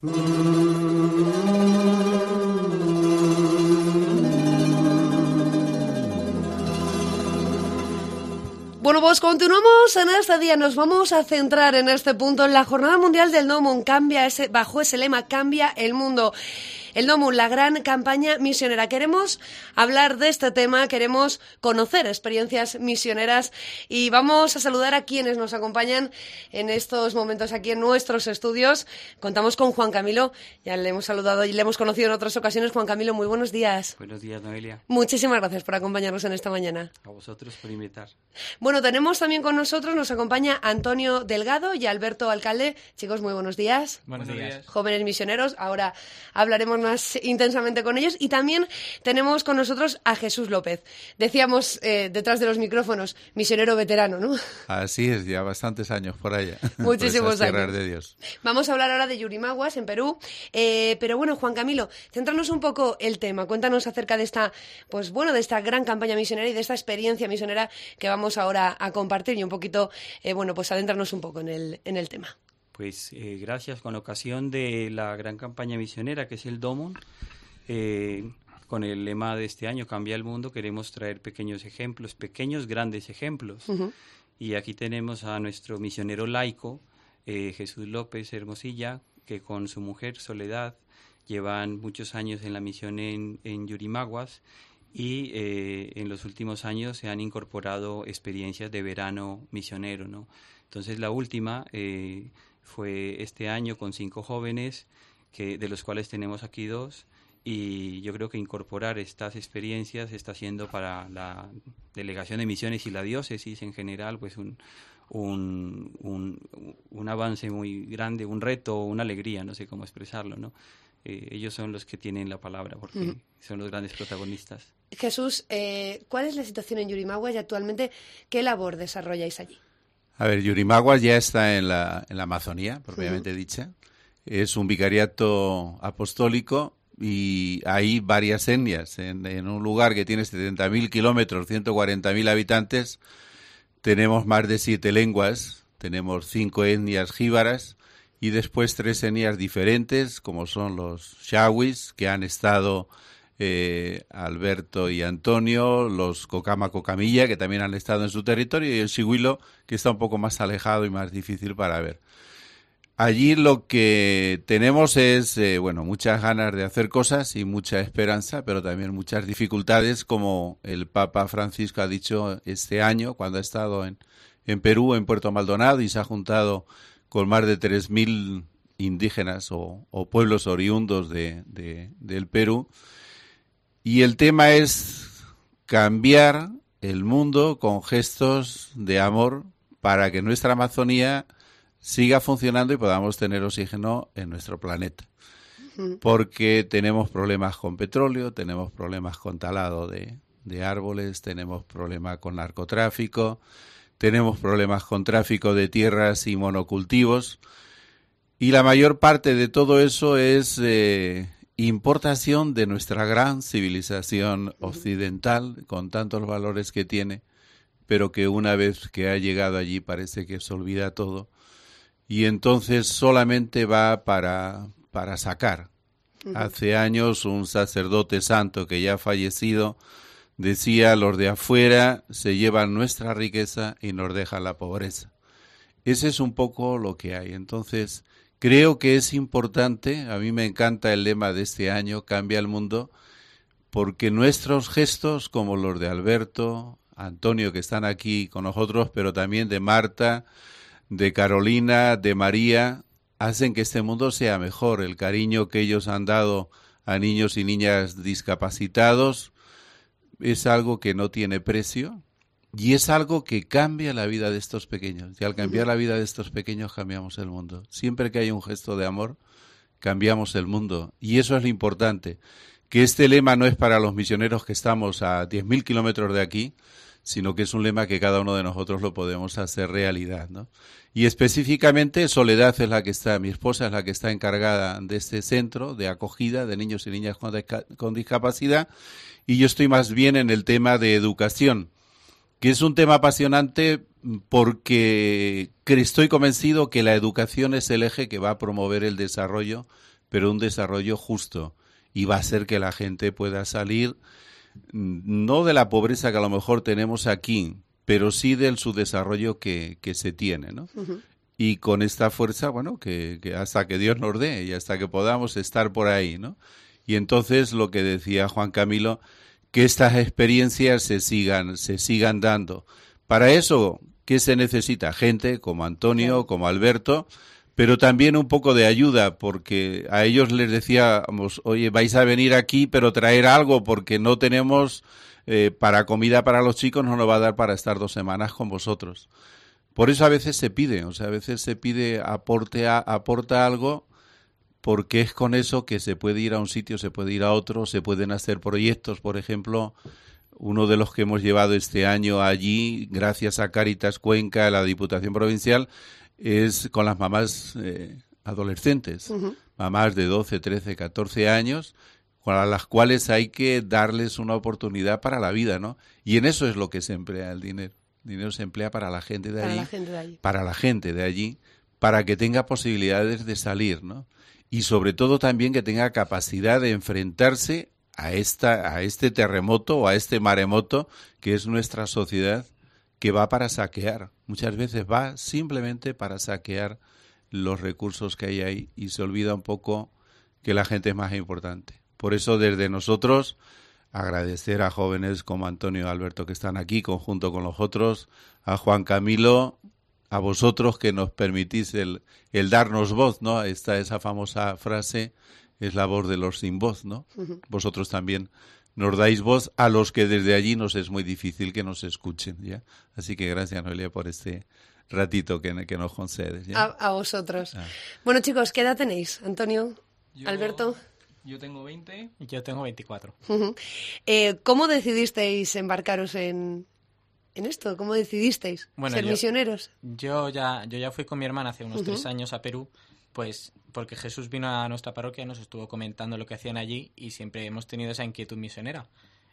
Bueno, pues continuamos en este día. Nos vamos a centrar en este punto. En la Jornada Mundial del Domum bajo ese lema, cambia el mundo. El Domum, la gran campaña misionera. Queremos hablar de este tema, queremos conocer experiencias misioneras y vamos a saludar a quienes nos acompañan en estos momentos aquí en nuestros estudios. Contamos con Juan Camilo, ya le hemos saludado y le hemos conocido en otras ocasiones. Juan Camilo, muy buenos días. Buenos días, Noelia. Muchísimas gracias por acompañarnos en esta mañana. A vosotros por invitar. Bueno, tenemos también con nosotros, nos acompaña Antonio Delgado y Alberto Alcalde. Chicos, muy buenos días. Buenos días. Jóvenes misioneros, ahora hablaremos más intensamente con ellos. Y también tenemos con nosotros a Jesús López. Decíamos detrás de los micrófonos, misionero veterano, ¿no? Así es, ya bastantes años por allá. Muchísimos por años. De Dios. Vamos a hablar ahora de Yurimaguas, en Perú. Pero bueno, Juan Camilo, céntranos un poco el tema. Cuéntanos acerca de esta, pues bueno, de esta gran campaña misionera y de esta experiencia misionera que vamos ahora a compartir y un poquito, bueno, pues adentrarnos un poco en el tema. Pues gracias. Con ocasión de la gran campaña misionera que es el Domum, con el lema de este año, Cambia el Mundo, queremos traer pequeños ejemplos, pequeños grandes ejemplos. Uh-huh. Y aquí tenemos a nuestro misionero laico, Jesús López Hermosilla, que con su mujer Soledad llevan muchos años en la misión en Yurimaguas y en los últimos años se han incorporado experiencias de verano misionero, ¿no? Entonces la última fue este año con 5 jóvenes, de los cuales tenemos aquí 2, y yo creo que incorporar estas experiencias está siendo para la Delegación de Misiones y la diócesis en general pues un avance muy grande, un reto, una alegría, no sé cómo expresarlo, ¿no? Ellos son los que tienen la palabra porque son los grandes protagonistas. Jesús, ¿cuál es la situación en Yurimaguas y actualmente qué labor desarrolláis allí? A ver, Yurimaguas ya está en la Amazonía, propiamente dicha. Es un vicariato apostólico y hay varias etnias. En un lugar que tiene 70.000 kilómetros, 140.000 habitantes, tenemos más de 7 lenguas, tenemos 5 etnias jíbaras y después 3 etnias diferentes, como son los shawis, que han estado Alberto y Antonio, los Cocama-Cocamilla, que también han estado en su territorio, y el Shihuilo, que está un poco más alejado y más difícil para ver. Allí lo que tenemos es, muchas ganas de hacer cosas y mucha esperanza, pero también muchas dificultades, como el Papa Francisco ha dicho este año, cuando ha estado en Perú, en Puerto Maldonado, y se ha juntado con más de 3.000 indígenas o pueblos oriundos del Perú. Y el tema es cambiar el mundo con gestos de amor para que nuestra Amazonía siga funcionando y podamos tener oxígeno en nuestro planeta. Porque tenemos problemas con petróleo, tenemos problemas con talado de árboles, tenemos problemas con narcotráfico, tenemos problemas con tráfico de tierras y monocultivos. Y la mayor parte de todo eso es importación de nuestra gran civilización occidental, con tantos valores que tiene, pero que una vez que ha llegado allí parece que se olvida todo. Y entonces solamente va para sacar. Hace años un sacerdote santo que ya ha fallecido decía: los de afuera se llevan nuestra riqueza y nos dejan la pobreza. Ese es un poco lo que hay. Entonces creo que es importante, a mí me encanta el lema de este año, Cambia el Mundo, porque nuestros gestos, como los de Alberto, Antonio, que están aquí con nosotros, pero también de Marta, de Carolina, de María, hacen que este mundo sea mejor. El cariño que ellos han dado a niños y niñas discapacitados es algo que no tiene precio y es algo que cambia la vida de estos pequeños. Y al cambiar la vida de estos pequeños cambiamos el mundo. Siempre que hay un gesto de amor, cambiamos el mundo. Y eso es lo importante, que este lema no es para los misioneros que estamos a 10.000 kilómetros de aquí, sino que es un lema que cada uno de nosotros lo podemos hacer realidad, ¿no? Y específicamente Soledad es la que está, mi esposa es la que está encargada de este centro de acogida de niños y niñas con discapacidad, y yo estoy más bien en el tema de educación, que es un tema apasionante porque estoy convencido que la educación es el eje que va a promover el desarrollo, pero un desarrollo justo, y va a hacer que la gente pueda salir no de la pobreza que a lo mejor tenemos aquí, pero sí del subdesarrollo que se tiene, ¿no? Uh-huh. Y con esta fuerza, bueno, que hasta que Dios nos dé y hasta que podamos estar por ahí, ¿no? Y entonces lo que decía Juan Camilo, que estas experiencias se sigan dando. Para eso, ¿qué se necesita? Gente como Antonio, como Alberto, pero también un poco de ayuda, porque a ellos les decíamos, oye, vais a venir aquí, pero traer algo, porque no tenemos para comida para los chicos, no nos va a dar para estar 2 semanas con vosotros. Por eso a veces se pide, a veces se pide aporta algo, porque es con eso que se puede ir a un sitio, se puede ir a otro, se pueden hacer proyectos. Por ejemplo, uno de los que hemos llevado este año allí, gracias a Cáritas Cuenca, la Diputación Provincial, es con las mamás adolescentes, uh-huh. Mamás de 12, 13, 14 años, a las cuales hay que darles una oportunidad para la vida, ¿no? Y en eso es lo que se emplea el dinero. El dinero se emplea para la gente de allí, para la gente de allí, para que tenga posibilidades de salir, ¿no? Y sobre todo también que tenga capacidad de enfrentarse a este terremoto o a este maremoto que es nuestra sociedad, que va para saquear. Muchas veces va simplemente para saquear los recursos que hay ahí y se olvida un poco que la gente es más importante. Por eso desde nosotros agradecer a jóvenes como Antonio y Alberto que están aquí, conjunto con los otros, a Juan Camilo, a vosotros que nos permitís el darnos voz, ¿no? Esa famosa frase, es la voz de los sin voz, ¿no? Uh-huh. Vosotros también nos dais voz a los que desde allí nos es muy difícil que nos escuchen, ¿ya? Así que gracias, Noelia, por este ratito que nos concedes, ¿ya? A vosotros. Bueno, chicos, ¿qué edad tenéis? Antonio, Alberto. Yo tengo 20. Y yo tengo 24. Uh-huh. ¿Cómo decidisteis embarcaros en esto? ¿Cómo decidisteis ser misioneros? Yo ya fui con mi hermana hace unos 3 años a Perú, pues porque Jesús vino a nuestra parroquia, nos estuvo comentando lo que hacían allí y siempre hemos tenido esa inquietud misionera.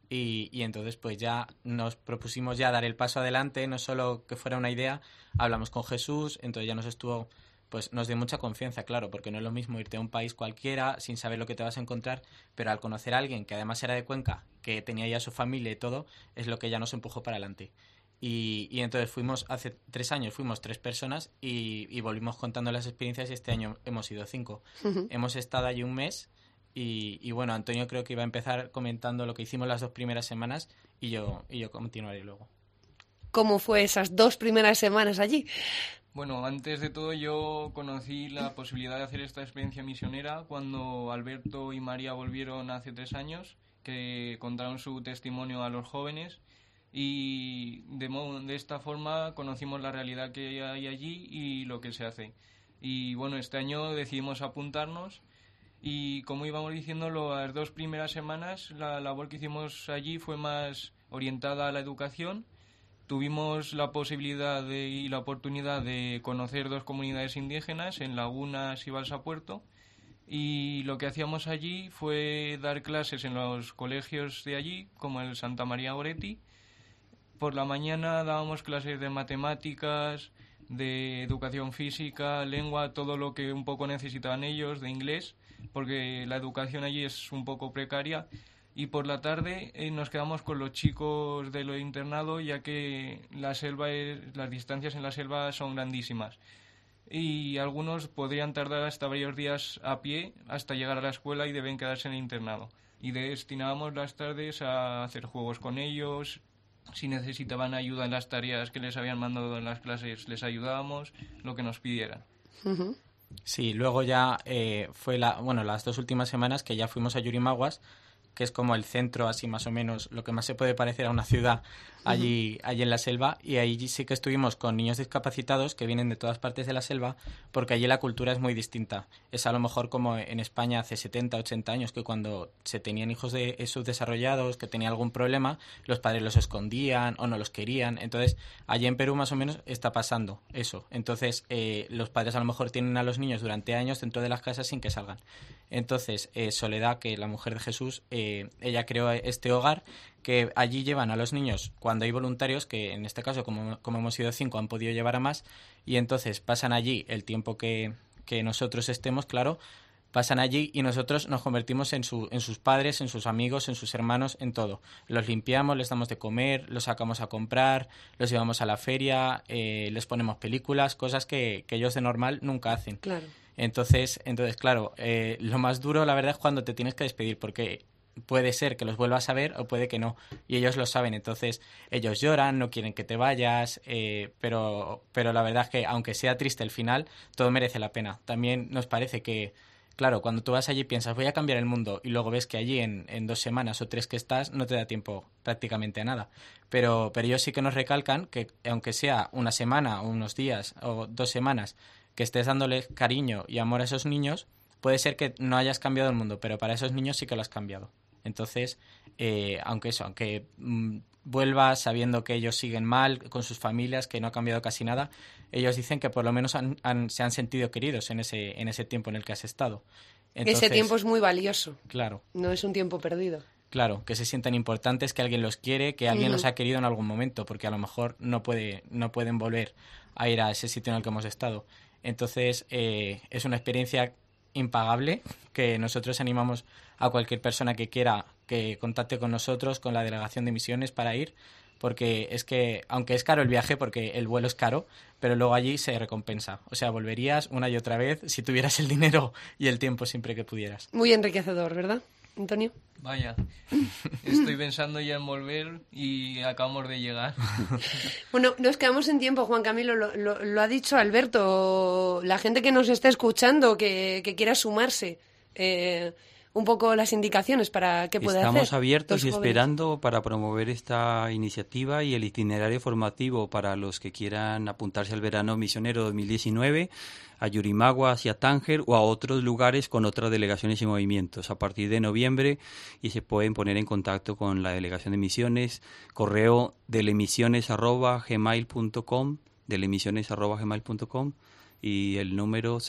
Y entonces pues ya nos propusimos ya dar el paso adelante, no solo que fuera una idea, hablamos con Jesús, entonces ya nos dio mucha confianza, claro, porque no es lo mismo irte a un país cualquiera sin saber lo que te vas a encontrar, pero al conocer a alguien que además era de Cuenca, que tenía ya su familia y todo, es lo que ya nos empujó para adelante. Y entonces hace 3 años fuimos 3 personas y volvimos contando las experiencias y este año hemos ido 5. Uh-huh. Hemos estado allí un mes y bueno, Antonio creo que iba a empezar comentando lo que hicimos las 2 primeras semanas y yo continuaré luego. ¿Cómo fue esas 2 primeras semanas allí? Bueno, antes de todo yo conocí la posibilidad de hacer esta experiencia misionera cuando Alberto y María volvieron hace 3 años, que contaron su testimonio a los jóvenes y de esta forma conocimos la realidad que hay allí y lo que se hace. Y bueno, este año decidimos apuntarnos y como íbamos diciendo, las 2 primeras semanas la labor que hicimos allí fue más orientada a la educación. Tuvimos la posibilidad y la oportunidad de conocer 2 comunidades indígenas en Lagunas y Balsapuerto y lo que hacíamos allí fue dar clases en los colegios de allí, como el Santa María Goretti. Por la mañana dábamos clases de matemáticas, de educación física, lengua, todo lo que un poco necesitaban ellos, de inglés, porque la educación allí es un poco precaria. Y por la tarde nos quedamos con los chicos de lo internado, ya que las distancias en la selva son grandísimas. Y algunos podrían tardar hasta varios días a pie hasta llegar a la escuela y deben quedarse en el internado. Y destinábamos las tardes a hacer juegos con ellos. Si necesitaban ayuda en las tareas que les habían mandado en las clases, les ayudábamos, lo que nos pidieran. Uh-huh. Sí, luego ya fue las 2 últimas semanas que ya fuimos a Yurimaguas, que es como el centro, así más o menos, lo que más se puede parecer a una ciudad allí en la selva, y ahí sí que estuvimos con niños discapacitados que vienen de todas partes de la selva, porque allí la cultura es muy distinta. Es a lo mejor como en España hace 70, 80 años, que cuando se tenían hijos subdesarrollados, que tenían algún problema, los padres los escondían o no los querían. Entonces, allí en Perú más o menos está pasando eso. Entonces, los padres a lo mejor tienen a los niños durante años dentro de las casas sin que salgan. Entonces, Soledad, que la mujer de Jesús, ella creó este hogar que allí llevan a los niños cuando hay voluntarios, que en este caso, como hemos sido 5, han podido llevar a más, y entonces pasan allí el tiempo que nosotros estemos, claro, pasan allí y nosotros nos convertimos en sus padres, en sus amigos, en sus hermanos, en todo. Los limpiamos, les damos de comer, los sacamos a comprar, los llevamos a la feria, les ponemos películas, cosas que ellos de normal nunca hacen. Claro. Entonces claro, lo más duro, la verdad, es cuando te tienes que despedir, porque puede ser que los vuelvas a ver o puede que no, y ellos lo saben. Entonces ellos lloran, no quieren que te vayas, pero la verdad es que aunque sea triste el final, todo merece la pena. También nos parece que, claro, cuando tú vas allí y piensas voy a cambiar el mundo, y luego ves que allí en 2 semanas o 3 que estás no te da tiempo prácticamente a nada, pero ellos sí que nos recalcan que aunque sea una semana o unos días o 2 semanas que estés dándoles cariño y amor a esos niños, puede ser que no hayas cambiado el mundo, pero para esos niños sí que lo has cambiado. Entonces, aunque vuelvas sabiendo que ellos siguen mal con sus familias, que no ha cambiado casi nada, ellos dicen que por lo menos se han sentido queridos en ese tiempo en el que has estado. Entonces, ese tiempo es muy valioso. Claro. No es un tiempo perdido. Claro, que se sientan importantes, que alguien los quiere, que alguien los ha querido en algún momento, porque a lo mejor no pueden volver a ir a ese sitio en el que hemos estado. Entonces, es una experiencia impagable, que nosotros animamos a cualquier persona que quiera que contacte con nosotros, con la delegación de misiones, para ir, porque es que, aunque es caro el viaje, porque el vuelo es caro, pero luego allí se recompensa. O sea, volverías una y otra vez si tuvieras el dinero y el tiempo siempre que pudieras. Muy enriquecedor, ¿verdad, Antonio? Vaya, estoy pensando ya en volver y acabamos de llegar. Bueno, nos quedamos en tiempo, Juan Camilo, lo ha dicho Alberto, la gente que nos está escuchando, que quiera sumarse, un poco las indicaciones para qué puede hacer. Estamos abiertos y esperando para promover esta iniciativa y el itinerario formativo para los que quieran apuntarse al verano misionero 2019, a Yurimaguas, hacia Tánger o a otros lugares con otras delegaciones y movimientos a partir de noviembre, y se pueden poner en contacto con la delegación de misiones, correo delemisiones@gmail.com, delemisiones@gmail.com, y el número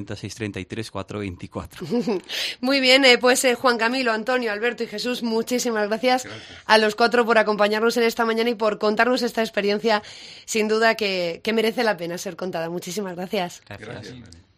650-633-424. Muy bien, pues Juan Camilo, Antonio, Alberto y Jesús, muchísimas gracias a los 4 por acompañarnos en esta mañana y por contarnos esta experiencia, sin duda que merece la pena ser contada. Muchísimas gracias. Gracias.